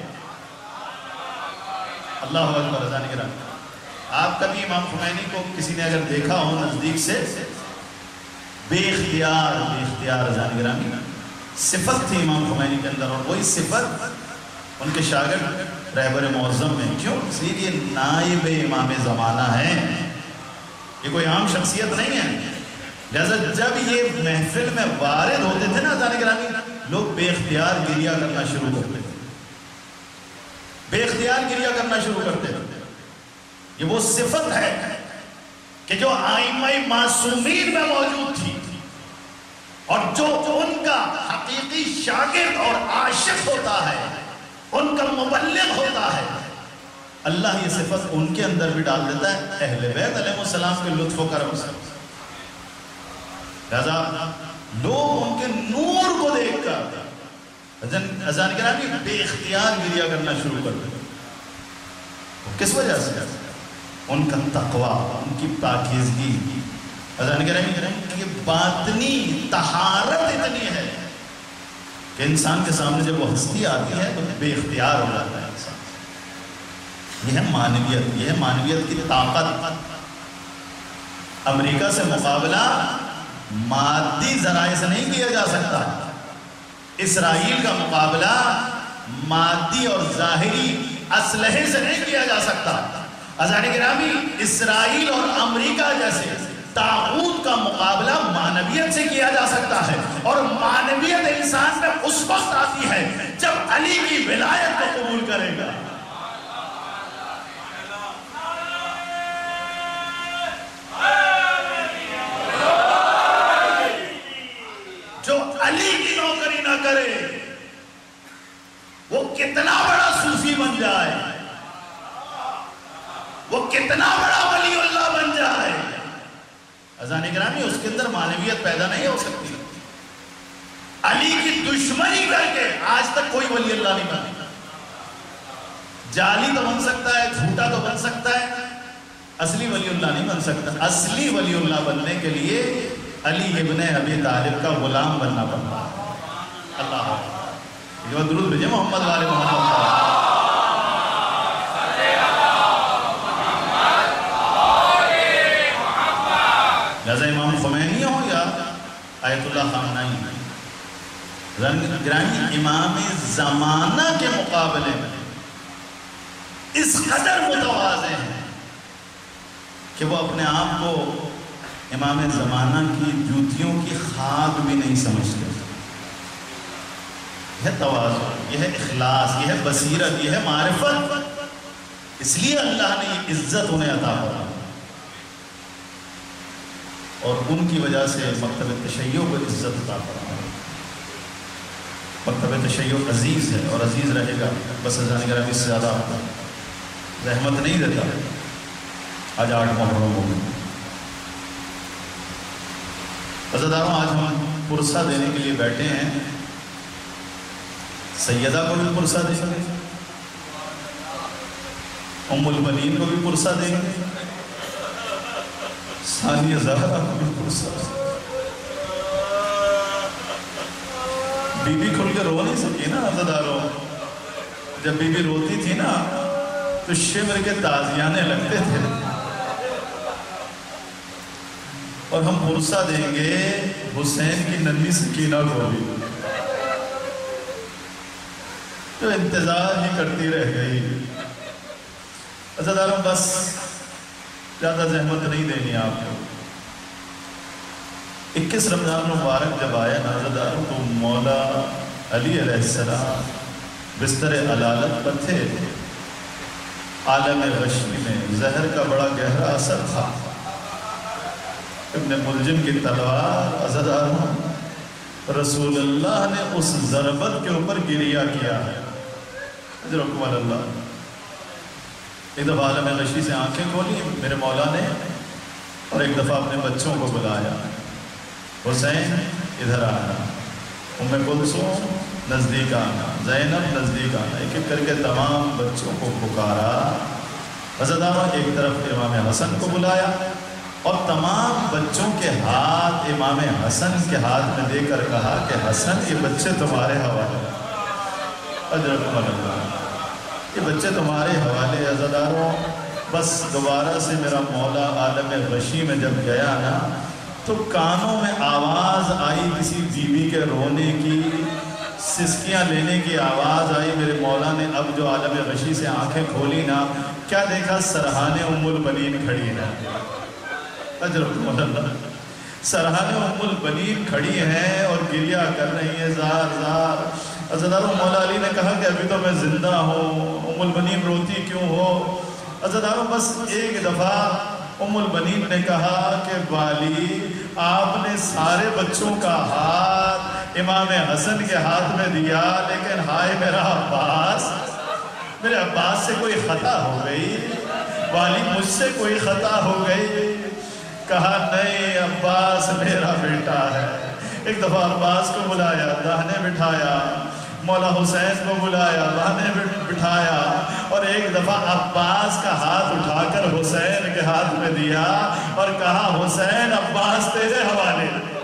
اللہ اکبر. عزیزان گرامی، آپ کبھی امام خمینی کو کسی نے اگر دیکھا ہو نزدیک سے، بے اختیار عزیزان گرامی صفت تھی امام خمینی کے اندر، اور وہی صفت ان کے شاگرد رہبر معظم میں. کیوں؟ اس لیے یہ نائب امام زمانہ ہے، یہ کوئی عام شخصیت نہیں ہے. لہذا جب یہ محفل میں وارد ہوتے تھے نا عزیزان گرامی، لوگ بے اختیار گریہ کرنا شروع کرتے تھے، بے اختیار گریہ کرنا شروع کرتے تھے. یہ وہ صفت ہے کہ جو ائمہ معصومین میں موجود تھی، اور جو ان کا حقیقی شاگرد اور عاشق ہوتا ہے، ان کا مبلغ ہوتا ہے، اللہ یہ صفت ان کے اندر بھی ڈال دیتا ہے، اہل بیت علیہ السلام کے لطف و کرم سے. لہذا لوگ ان کے نور کو دیکھ کر عزیزان گرامی بے اختیار گریہ کرنا شروع کر دیں. کس وجہ سے؟ ان کا تقوی، ان کی پاکیزگی. عزیزان گرامی یہ باطنی طہارت اتنی ہے کہ انسان کے سامنے جب وہ ہستی آتی ہے تو بے اختیار ہو جاتا ہے انسان. یہ ہے معنویت، یہ ہے معنویت کی طاقت. امریکہ سے مقابلہ مادی ذرائع سے نہیں کیا جا سکتا. اسرائیل کا مقابلہ مادی اور ظاہری اسلحے سے نہیں کیا جا سکتا. عزیزان گرامی اسرائیل اور امریکہ جیسے طاغوت کا مقابلہ معنویت سے کیا جا سکتا ہے، اور معنویت انسان میں اس وقت آتی ہے جب علی کی ولایت کو قبول کرے گا. جو علی کی نوکری نہ کرے وہ کتنا بڑا صوفی بن جائے، وہ کتنا بڑا ولی اللہ بن جائے، عزیزان گرامی اس کے اندر معنویت پیدا نہیں ہو سکتی. علی کی دشمنی کر کے آج تک کوئی ولی اللہ نہیں بنا. جعلی تو بن سکتا ہے، جھوٹا تو بن سکتا ہے، اصلی ولی اللہ نہیں بن سکتا. اصلی ولی اللہ بننے کے لیے علی ابن ابی طالب کا غلام بننا پڑتا ہے. اللہ یہ درود بھیجے محمد والے محمد. لہذا امام خمینی ہو یا آیت اللہ خامنائی، گرامی امام زمانہ کے مقابلے میں اس قدر متواضع ہیں کہ وہ اپنے آپ کو امام زمانہ کی جوتیوں کی خاک بھی نہیں سمجھتے. یہ تواضع، یہ ہے اخلاص، یہ ہے بصیرت، یہ ہے معرفت. اس لیے اللہ نے یہ عزت انہیں عطا فرمائی، اور ان کی وجہ سے مکتب تشیع کو عزت عطا فرمائی. مکتب تشیع عزیز ہے اور عزیز رہے گا. بس عزیزان گرامی اس سے زیادہ رحمت نہیں دیتا. آج 8 محرم ہو گئے. عزیزانوں آج ہم پرسہ دینے کے لیے بیٹھے ہیں. سیدہ کو بھی پرسہ دیں گے، ام البنین کو بھی پرسہ دیں گے، ثانیہ زہرا کو بھی پرسہ دیں گے. بی بی کھل کے رو نہیں سکی نا عزیزانوں. جب بی بی روتی تھی نا تو شمر کے تازیانے لگتے تھے. اور ہم پرسہ دیں گے حسین کی ننھی سکینہ کو بھی، تو انتظار ہی کرتی رہ گئی. عزیزانوں بس زیادہ زحمت نہیں دینی آپ کو. 21 رمضان مبارک جب آیا نا عزیزانوں تو مولا علی علیہ السلام بستر علالت پر تھے، عالم غشی میں زہر کا بڑا گہرا اثر تھا۔ ابن ملجم کی تلوار عزاداروں رسول اللہ نے اس ضربت کے اوپر گریہ کیا ہے، اجرکم اللہ۔ ایک دفعہ عالم غشی سے آنکھیں کھولی میرے مولا نے، اور ایک دفعہ اپنے بچوں کو بلایا، حسین ادھر آنا، ام کلثوم نزدیک آنا، زینب نزدیک آنا، ایک ایک کر کے تمام بچوں کو پکارا۔ عزاداروں ایک طرف امام حسن کو بلایا اور تمام بچوں کے ہاتھ امام حسن کے ہاتھ میں دے کر کہا کہ حسن یہ بچے تمہارے حوالے، اجرکم اللہ، یہ بچے تمہارے حوالے۔ عزاداروں بس دوبارہ سے میرا مولا عالم غشی میں جب گیا نا تو کانوں میں آواز آئی کسی بیوی کے رونے کی، سسکیاں لینے کی آواز آئی۔ میرے مولا نے اب جو عالم غشی سے آنکھیں کھولی نا، کیا دیکھا؟ سرحان ام البنین کھڑی ہے، اجرکم اللہ، سرحان ام البنین کھڑی ہیں اور گریہ کر رہی ہیں زار زار۔ عزاداروں مولا علی نے کہا کہ ابھی تو میں زندہ ہوں، ام البنین روتی کیوں ہو؟ عزاداروں بس ایک دفعہ ام البنین نے کہا کہ والی آپ نے سارے بچوں کا ہاتھ امام حسن کے ہاتھ میں دیا، لیکن ہائے میرا عباس، میرے عباس سے کوئی خطا ہو گئی، والی مجھ سے کوئی خطا ہو گئی۔ کہا نہیں، عباس میرا بیٹا ہے۔ ایک دفعہ عباس کو بلایا، داہنے بٹھایا، مولا حسین کو بلایا، بہانے بٹھایا، اور ایک دفعہ عباس کا ہاتھ اٹھا کر حسین کے ہاتھ میں دیا اور کہا حسین عباس تیرے حوالے،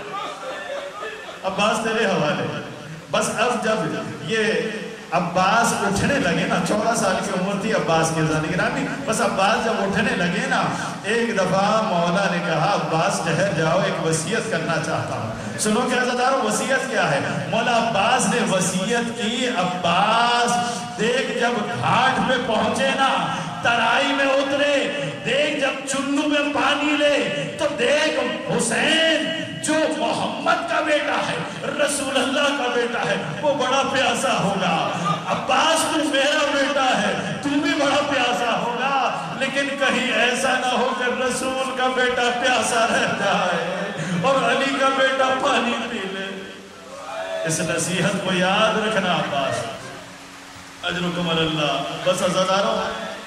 عباس تیرے حوالے۔ بس اب جب یہ عباس اٹھنے لگے نا، 14 سال کی عمر تھی عباس کی زندگی، بس عباس جب اٹھنے لگے نا، ایک دفعہ مولا نے کہا عباس ٹھہر جاؤ، ایک وصیت کرنا چاہتا ہوں۔ سنو کہ عزاداروں وصیت کیا ہے؟ مولا عباس نے وصیت کی، عباس دیکھ جب گھاٹ پہ پہنچے نا، ترائی میں اترے، دیکھ جب چنو میں پانی لے تو دیکھ حسین جو محمد کا بیٹا ہے، رسول اللہ کا بیٹا ہے، وہ بڑا پیاسا ہوگا۔ عباس تو میرا بیٹا ہے، تو بھی بڑا پیاسا ہوگا، لیکن کہیں ایسا نہ ہو کہ رسول کا بیٹا پیاسا رہ جائے اور علی کا بیٹا پانی پی لے۔ اس نصیحت کو یاد رکھنا عباس، اجرکم اللہ۔ بس عزاداروں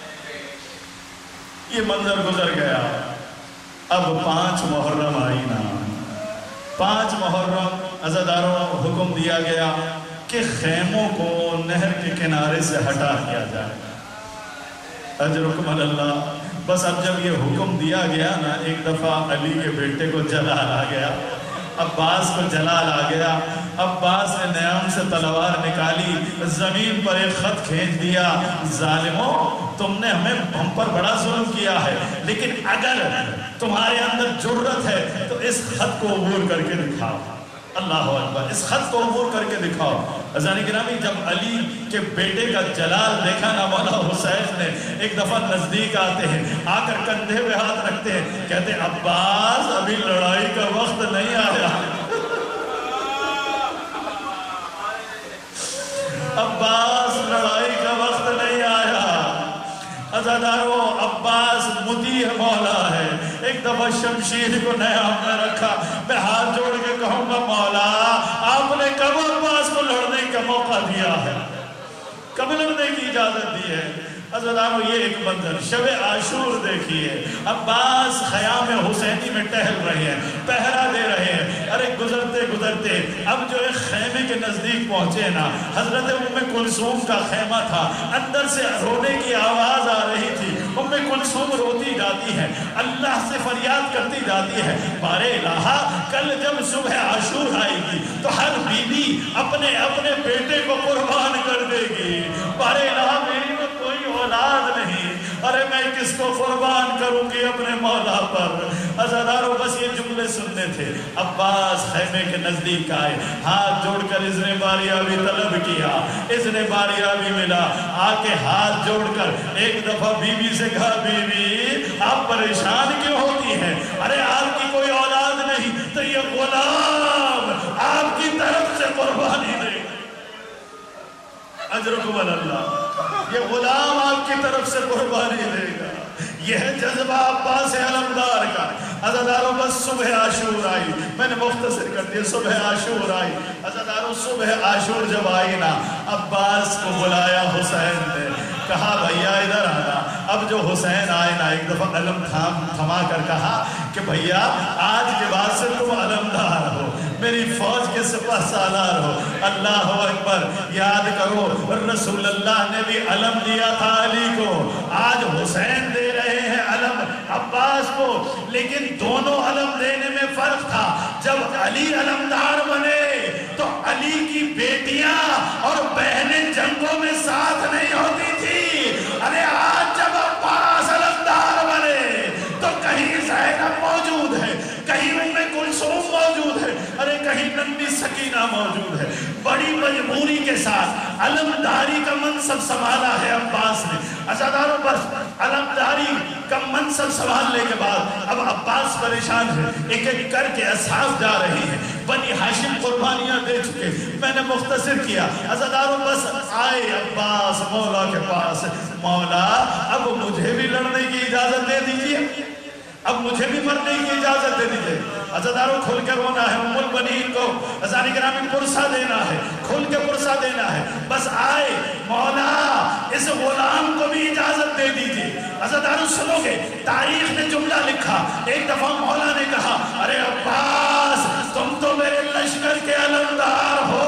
یہ منظر گزر گیا، اب 5 محرم آئی نا، 5 محرم عزاداروں حکم دیا گیا کہ خیموں کو نہر کے کنارے سے ہٹا دیا جائے، اجرکم اللہ۔ بس اب جب یہ حکم دیا گیا نا، ایک دفعہ علی کے بیٹے کو جلال آ گیا، عباس کو جلال آ گیا۔ عباس نے نیام سے تلوار نکالی، زمین پر ایک خط کھینچ دیا، ظالموں تم نے ہم پر بڑا ظلم کیا ہے، لیکن اگر تمہارے اندر جرت ہے تو اس خط کو عبور کر کے دکھاؤ۔ اللہ اکبر، اس خط کو عبور کر کے دکھاؤ۔ عزیزان گرامی جب علی کے بیٹے کا جلال دیکھا نا، مولا حسین نے ایک دفعہ نزدیک آتے ہیں، آ کر کندھے پہ ہاتھ رکھتے ہیں، کہتے ہیں عباس ابھی لڑائی کا وقت نہیں آیا، عباس لڑائی کا وقت نہیں آیا۔ عزاداروں عباس مطیع مولا ہے، ایک دفعہ شمشیر کو نیام میں رکھا، میں ہاتھ جوڑ کے کہوں گا مولا آپ نے کب عباس کو لڑنے کا موقع دیا ہے، کب لڑنے کی اجازت دی ہے؟ عزاداروں یہ ایک منظر شب عاشور دیکھیے، عباس خیام حسینی میں ٹہل رہے ہیں، پہرا دے رہے ہیں۔ ارے گزرتے گزرتے اب جو ایک خیمے کے نزدیک پہنچے نا، حضرت ام کلثوم کا خیمہ تھا، اندر سے رونے کی آواز آ رہی تھی، ام کلثوم روتی جاتی ہے، اللہ سے فریاد کرتی جاتی ہے، بارے الہ کل جب صبح عاشور آئے گی تو ہر بیوی اپنے اپنے بیٹے کو قربان کر دے گی، بارے الہ میری تو کوئی اولاد نہیں، ارے میں کس کو قربان کروں گی اپنے مولا پر۔ عزاداروں بس یہ جملے سننے تھے۔ عباس خیمے کے نزدیک آئے، ہاتھ جوڑ کر اذن باریابی طلب کیا، اذن باریابی ملا، آ کے ہاتھ جوڑ کر ایک دفعہ بیوی سے کہا بیوی آپ پریشان کیوں ہوتی ہیں؟ ارے آپ کی کوئی اولاد نہیں تو یہ غلام آپ کی طرف سے قربانی دے۔ اجرکم اللہ، یہ غلام آپ کی طرف سے قربانی دے گا. یہ ہے جذبہ عباس علمدار کا. عزاداروں بس صبح عاشور آئی، میں نے مختصر کر دیا، صبح عاشور آئی. عزاداروں صبح عاشور جب آئی نا، عباس کو بلایا حسین نے، کہا بھیا ادھر آنا. اب جو حسین آئے نا، ایک دفعہ علم تھما کر کہا کہ بھیا آج کے بعد سے تم علمدار ہو، میری فوج کے سپہ سالار ہو. اللہ اکبر. یاد کرو رسول اللہ نے بھی علم دیا تھا علی کو، آج حسین دے رہے ہیں علم عباس کو، لیکن دونوں علم دینے میں فرق تھا. جب علی علمدار بنے تو علی کی بیٹیاں اور بہنیں جنگوں میں ساتھ نہیں ہوتی تھی. ارے آج جب عباس علمدار بنے تو کہیں زینب موجود ہے، کہیں ام کلثوم موجود ہے، ارے کہیں ننھی سکینہ موجود ہے. بڑی مجبوری کے ساتھ علمداری کا منصب سنبھالا ہے عباس نے. عزاداروں بس علمداری کا منصب سنبھالنے کے بعد اب عباس پریشان ہے. ایک ایک کر کے اصحاب جا رہے ہیں. بنی ہاشم قربانیاں دے چکے، میں نے مختصر کیا. عزاداروں بس آئے عباس مولا کے پاس، مولا اب مجھے بھی لڑنے کی اجازت دے دیجیے، اب مجھے بھی مرنے کی اجازت دے دیجیے. عزاداروں کھل کے رونا ہے، ام البنین کو عزانی گرامی پرسہ دینا ہے، کھل کے پرسہ دینا ہے. بس آئے مولا اس غلام کو بھی اجازت دے دیجیے. عزاداروں سنو گے تاریخ نے جملہ لکھا، ایک دفعہ مولا نے کہا ارے عباس تم تو میرے لشکر کے علمدار ہو،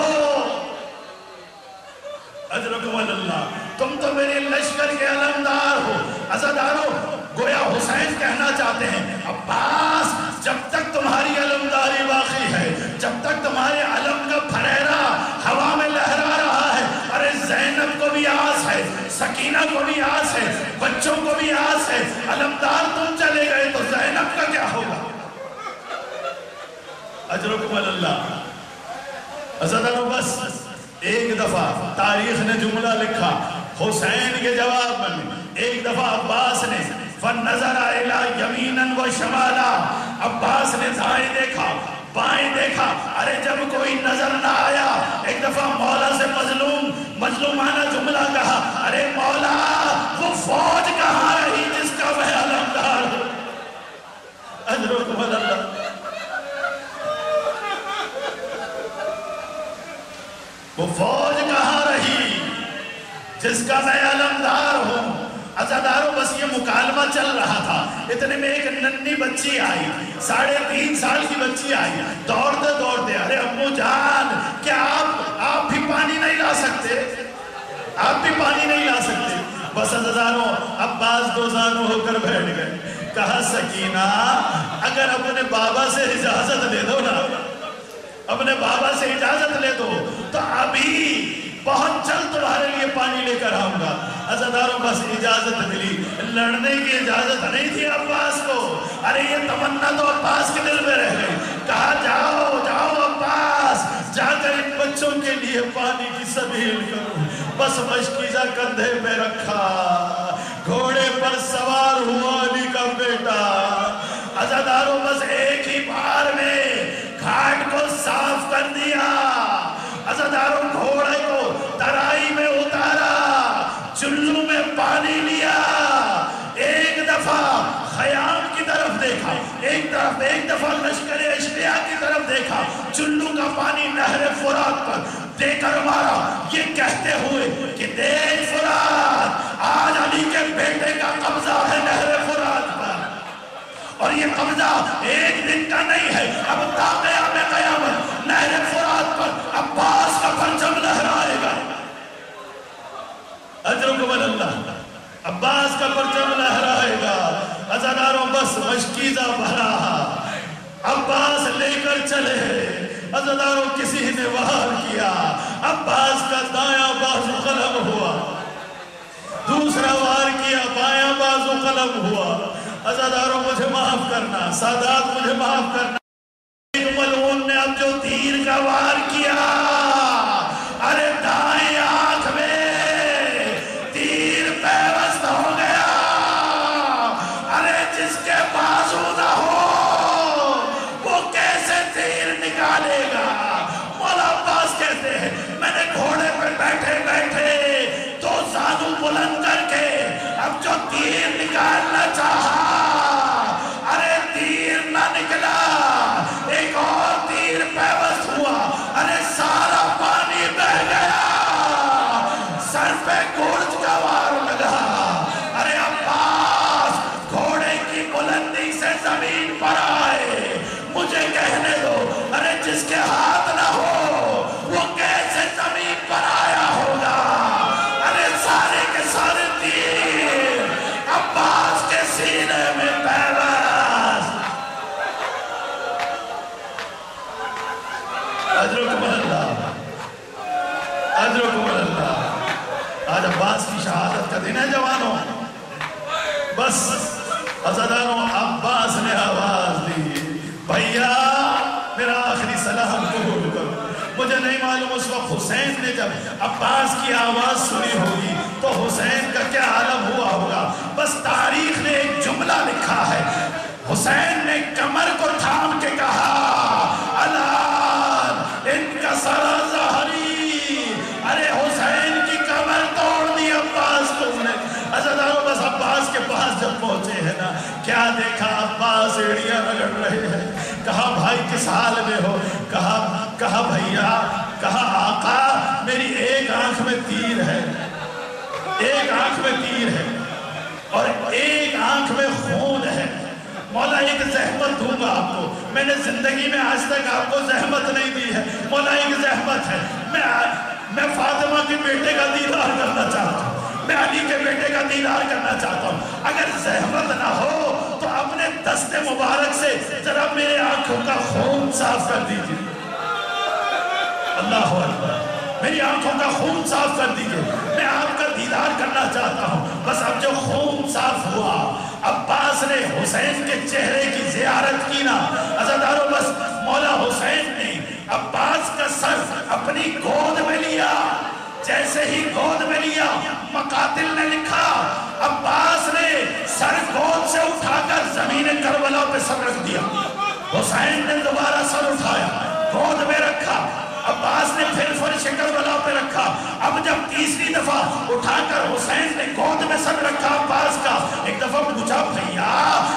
اجرکم اللہ، تم تو میرے لشکر کے علمدار ہو. عزاداروں گویا حسین کہنا چاہتے ہیں عباس جب تک تمہاری علمداری باقی ہے، جب تک تمہارے علم کا پھریرا ہوا میں لہرا رہا ہے، ارے زینب کو بھی آس ہے، سکینہ کو بھی آس ہے، بچوں کو بھی آس ہے. علمدار تم چلے گئے تو زینب کا کیا ہوگا؟ اجرکم اللہ. عزاداروں بس ایک دفعہ تاریخ نے جملہ لکھا حسین کے جواب میں. ایک دفعہ عباس نے فَنَّظَرَ إِلَىٰ يَمِينًا وَشَمَالًا، عباس نے دائیں دیکھا بائیں دیکھا، ارے جب کوئی نظر نہ آیا ایک دفعہ مولا سے مظلومانہ جملہ کہا ارے مولا وہ فوج کہاں رہی جس کا میں علمدار ہوں. اجرکم اللہ. وہ فوج کہاں رہی جس کا میں علمدار ہوں. عزاداروں بس یہ مکالمہ چل رہا تھا، اتنے میں ایک ننھی بچی آئی، 3.5 سال کی بچی آئی، دوڑتے دوڑتے ارے امو جان کیا آپ بھی پانی نہیں لا سکتے؟ آپ بھی پانی نہیں لا سکتے؟ بس عزاداروں عباس دوزانو ہو کر بیٹھ گئے. کہا سکینہ اگر اپنے بابا سے اجازت لے دو نا، اپنے بابا سے اجازت لے دو تو ابھی بہت جلد تمہارے لیے پانی لے کر آؤں گا. عزاداروں بس اجازت ملی، لڑنے کی اجازت نہیں تھی عباس کو. ارے یہ تمنا تو عباس کے دل میں رہ گئی. کہا جاؤ جاؤ عباس، جا کر ان بچوں کے لیے پانی کی سبیل کرو. بس مشکیزہ کندھے پہ رکھا، گھوڑے پر سوار ہوا علی کا بیٹا. عزاداروں بس ایک ہی بار میں گھاٹ کو صاف کر دیا. عزاداروں گھوڑے کو ترائی میں اتارا، چلو میں پانی لیا. ایک دفعہ خیام کی طرف دیکھا، ایک دفعہ لشکر اشبیاء کی طرف دیکھا، چلو کا پانی نہر فرات پر دے کر مارا، یہ کہتے ہوئے کہ دیکھ فرات آج علی کے بیٹے کا قبضہ ہے نہر فرات پر، اور یہ قبضہ ایک دن کا نہیں ہے، اب تا قیام قیامت نہر فرات پر عباس کا پرچم لہرائے گا. اجرکم اللہ. عباس کا پرچم لہرائے گا. عزاداروں بس مشکیزہ بھرا، عباس لے کر چلے. عزاداروں کسی نے وار کیا، عباس کا دایاں بازو قلم ہوا، دوسرا وار کیا بایاں بازو قلم ہوا. عزاداروں مجھے معاف کرنا، سادات مجھے معاف کرنا. ایک ملعون نے اب جو تیر کا وار کیا، ارے دائیں آنکھ میں تیر پیوست ہو گیا. ارے جس کے بازو نہ ہو وہ کیسے تیر نکالے گا؟ مولا عباس کہتے ہیں میں نے گھوڑے پہ بیٹھے بیٹھے کے ہاتھ نہ ہو وہ کیسے زمین پر آیا ہوگا؟ ارے سارے کے سارے تیر عباس کے سینے میں پیوست۔ اجرکم اللہ، اجرکم اللہ۔ آج عباس کی شہادت کا دن ہے جوانوں، بس عزیزانو عباس نے آواز دی، بھیا میرا آخری سلام قبول کرو۔ مجھے نہیں معلوم اس وقت حسین نے جب عباس کی آواز سنی ہوگی تو حسین کا کیا عالم ہوا ہوگا۔ بس تاریخ نے ایک جملہ لکھا ہے، حسین نے کمر کو تھام کے کہا الان انکسر ظہری، ارے حسین کی کمر توڑ دی عباس تم نے۔ عزیزانو بس عباس کے پاس جب پہنچے ہیں نا، کیا دیکھا؟ عباس ایڑیاں رگڑ رہے ہیں۔ کہا بھائی کس حال میں ہو؟ کہا بھیا، کہا آقا میری ایک آنکھ میں تیر ہے، ایک آنکھ میں تیر ہے اور ایک آنکھ میں خون ہے۔ مولا ایک زحمت دوں گا آپ کو، میں نے زندگی میں آج تک آپ کو زحمت نہیں دی ہے، مولا ایک زحمت ہے، میں فاطمہ کے بیٹے کا دیدار کرنا چاہتا ہوں، میں علی کے بیٹے کا دیدار کرنا چاہتا ہوں، اگر زحمت نہ ہو تو اپنے دست مبارک سے ذرا میرے آنکھوں کا خون صاف کر دیجئے۔ اللہ اکبر، میری آنکھوں کا خون صاف کر دیجئے، میں آپ کا دیدار کرنا چاہتا ہوں۔ بس اب جو خون صاف ہوا، عباس نے حسین کے چہرے کی زیارت کی نا، عزیزانو بس مولا حسین نے عباس کا سر اپنی گود میں لیا۔ جیسے ہی گود میں لیا، مقاتل نے لکھا عباس نے سر گود سے اٹھا کر زمین کربلا پہ سر رکھ دیا۔ حسین نے دوبارہ سر اٹھایا، گود میں رکھا، عباس نے پھر فرش کربلا پہ رکھا۔ اب جب تیسری دفعہ اٹھا کر حسین نے گود میں سر رکھا عباس کا، ایک دفعہ پوچھا بھیا